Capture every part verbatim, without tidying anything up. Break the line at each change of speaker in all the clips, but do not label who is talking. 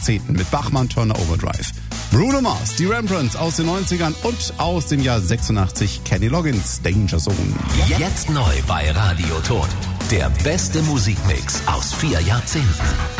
zehnten mit Bachmann Turner Overdrive. Bruno Mars, die Rembrandts aus den neunzigern und aus dem Jahr sechsundachtzig Kenny Loggins, Danger Zone.
Jetzt neu bei Radio Ton. Der beste Musikmix aus vier Jahrzehnten.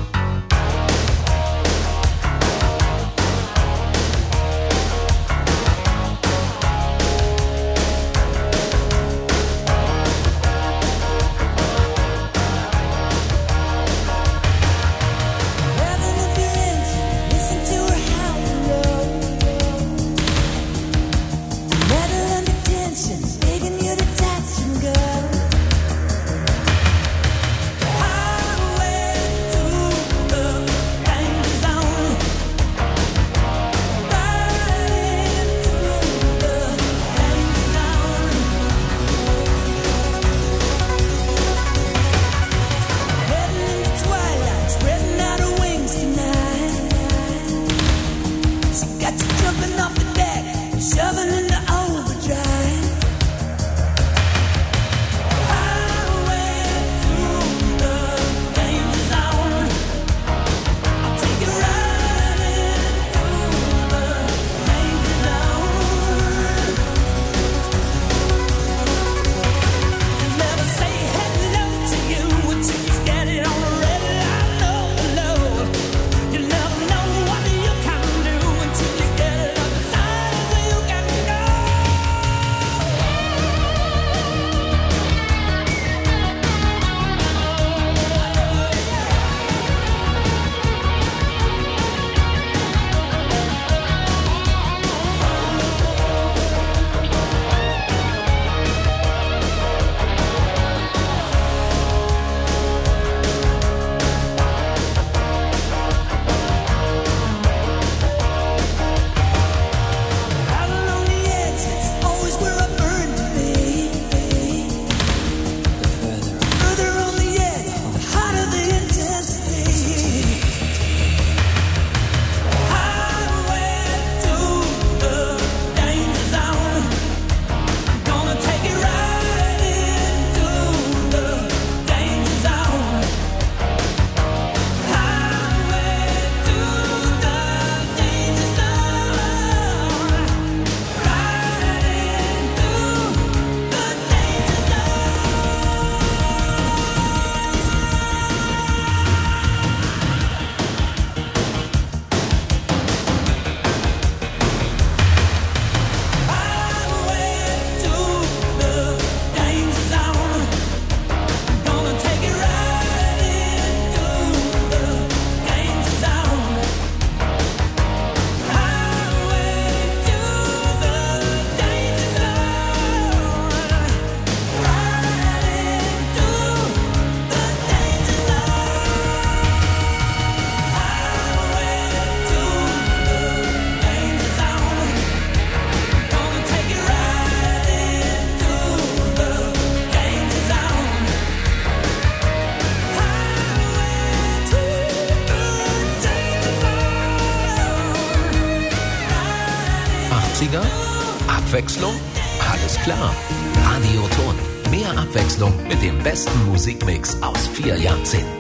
Abwechslung? Alles klar. Radio Ton. Mehr Abwechslung mit dem besten Musikmix aus vier Jahrzehnten.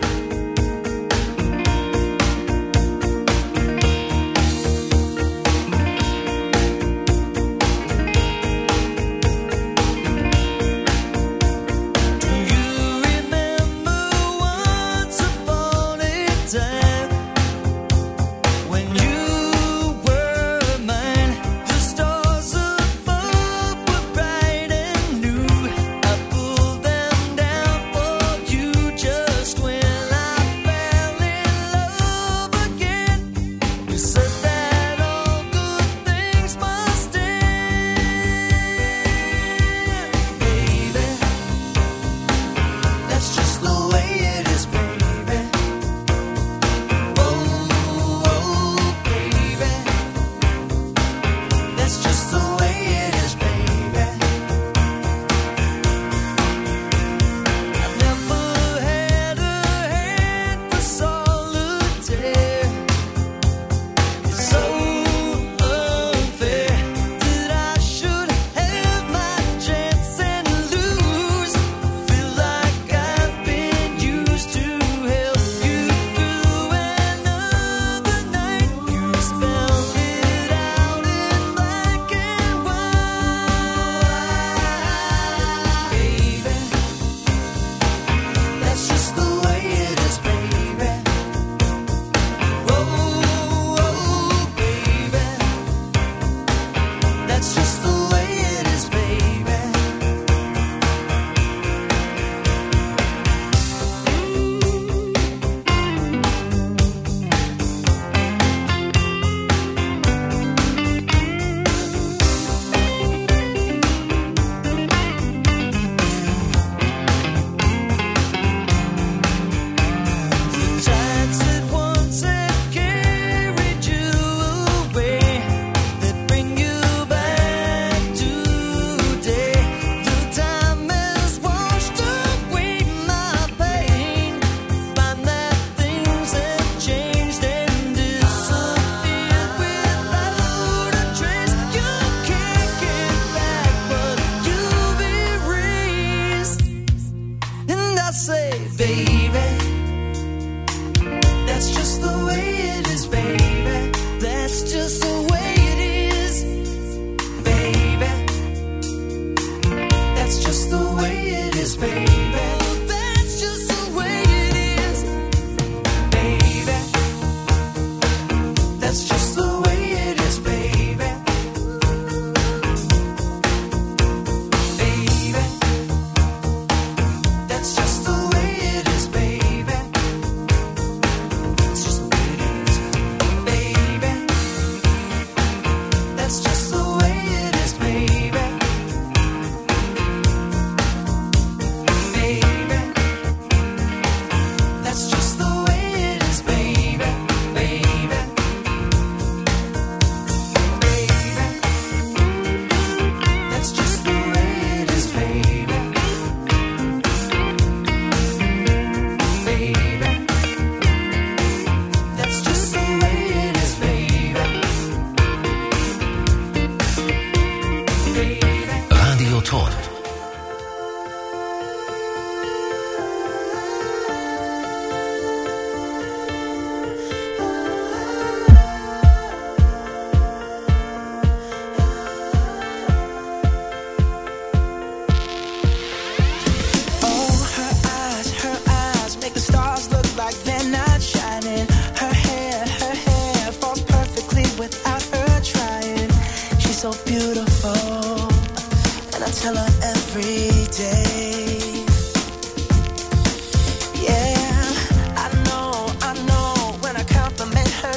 When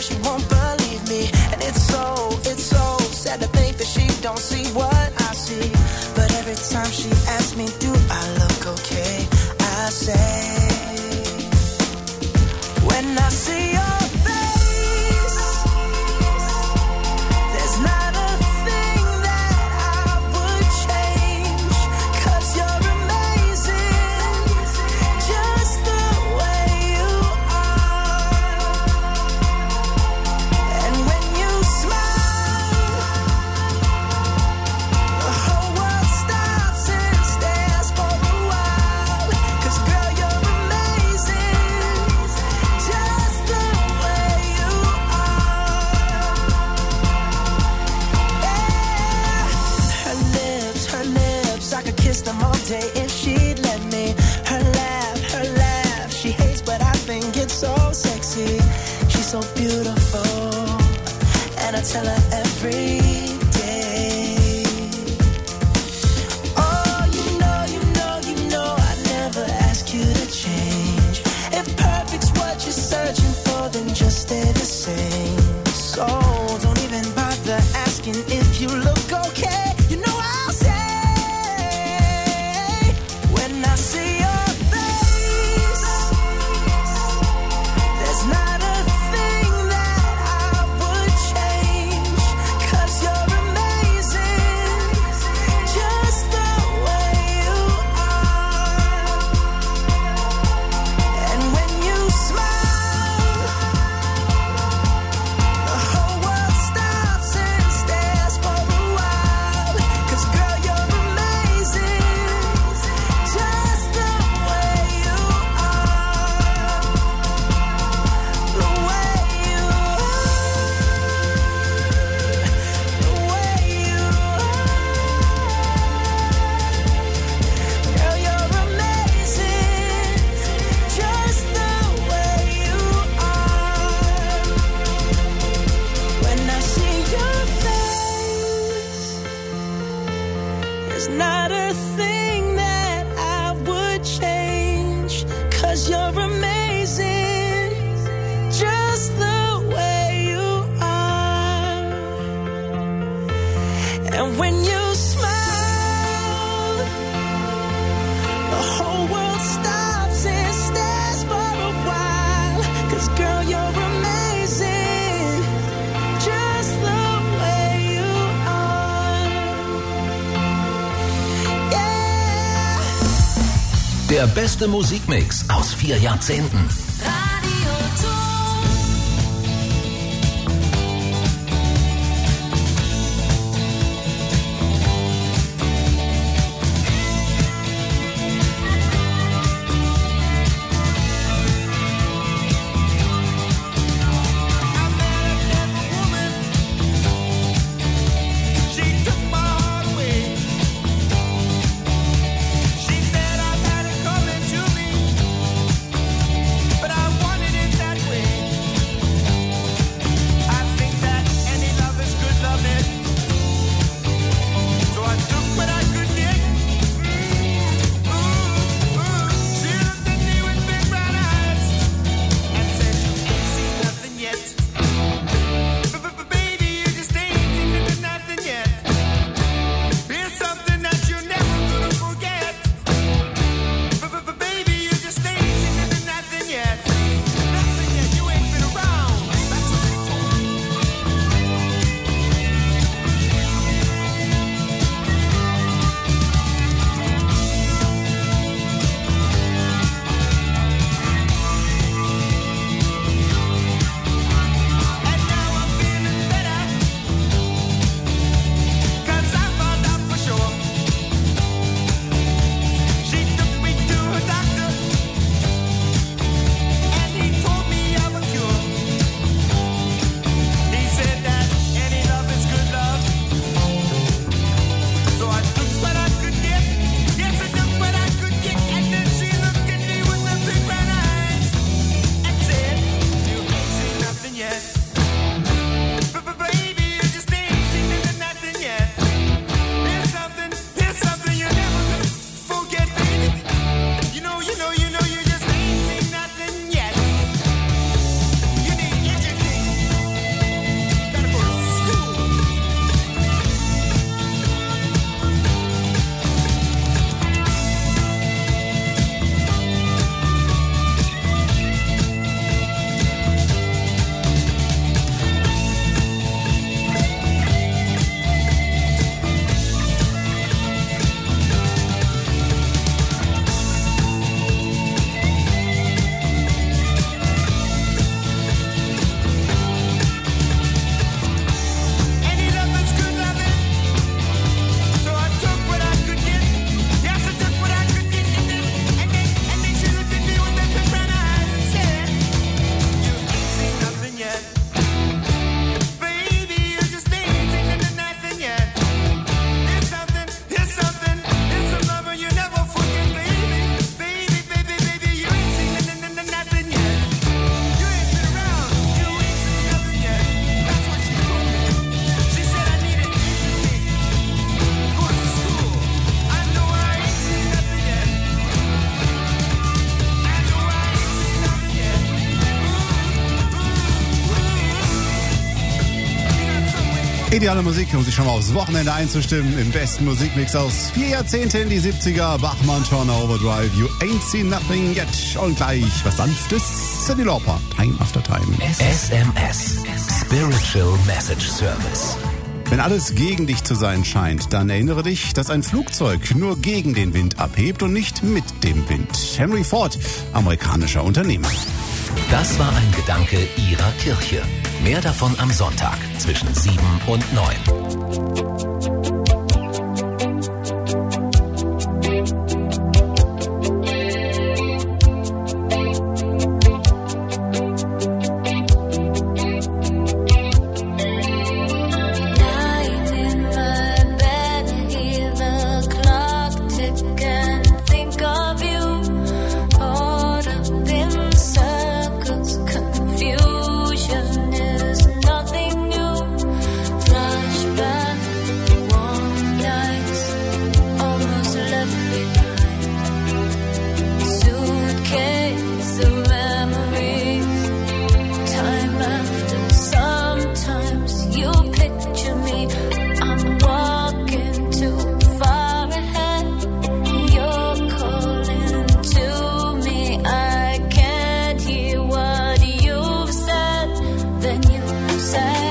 her, she won't believe me. And it's so, it's so sad to think that she don't see what I see. But every time she asks me, do I look okay? I say, when I see your face, there's not a thing that I would change. 'Cause you're amazing, just the way you are. And when you smile, the whole world stops and stares for a while. 'Cause girl, you're amazing, just the way you are. Yeah. Her lips, her lips, I could kiss them all day if she'd let me. Her laugh, her laugh, she hates but I think it's so sexy. She's so beautiful, and I tell her every day. Oh, you know, you know, you know I never ask you to change. If perfect's what you're searching for, then just stay the same. So don't even bother asking if you look okay. You know I'll say, when I see your face, there's not a thing that I would change. 'Cause you're amazing, just the way you are. And when you smile, the whole world stops and stares for a while. 'Cause girl, you're amazing, just the way you are. The way you are. The way you are. Girl, you're amazing, just the way you are. When I see your face, there's not a thing that I would change. 'Cause you're amazing, just the way you are. And when you smile, the whole world stops and stares for a while. 'Cause girl, you're amazing, just the way you are. Yeah.
Der beste Musikmix aus vier Jahrzehnten.
Radio Ton.
She took my heart away. She said I had it coming to me, but
Ideale Musik, um sich schon mal aufs Wochenende einzustimmen. Im besten Musikmix aus vier Jahrzehnte in die siebziger. Bachmann, Turner, Overdrive, You Ain't Seen Nothing Yet. Und gleich was Sanftes. Cyndi Lauper, Time After Time.
S M S, Spiritual Message Service.
Wenn alles gegen dich zu sein scheint, dann erinnere dich, dass ein Flugzeug nur gegen den Wind abhebt und nicht mit dem Wind. Henry Ford, amerikanischer Unternehmer.
Das war ein Gedanke Ihrer Kirche. Mehr davon am Sonntag zwischen sieben und neun.
Say